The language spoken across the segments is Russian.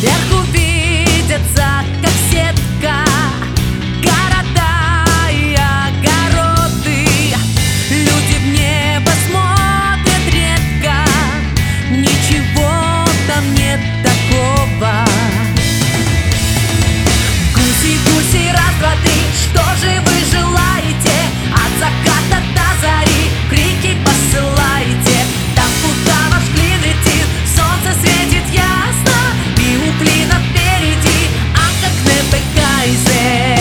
Сверху видятся, как сетка, города и огороды. Люди в небо смотрят редко, ничего там нет такого. Гуси, гуси, раз, два, три, что же вы желаете? От заката до зари крики посылаете. Там, куда ваш клин летит, солнце светит ясно, и у клина впереди Анка Кнепекайзе.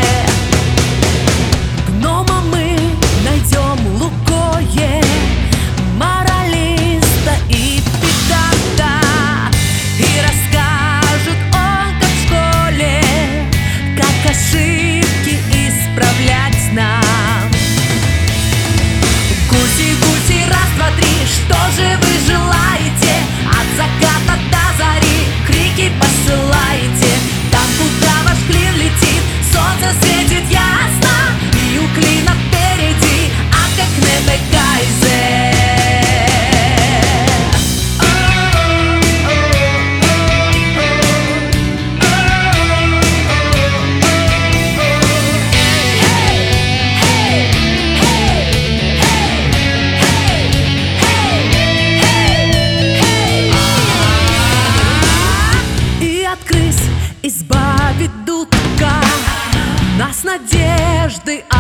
Гнома мы найдем Лукое, моралиста и педанта, и расскажет он, как в школе, как ошибки исправлять нам. Гуси, гуси, раз, два, три, что же вы желаете? От заката до зари крики посылаете. Там, куда ваш клин летит, солнце светит ясно, и у клина впереди Анка Кнепекайзе. Избавит дудка нас надежды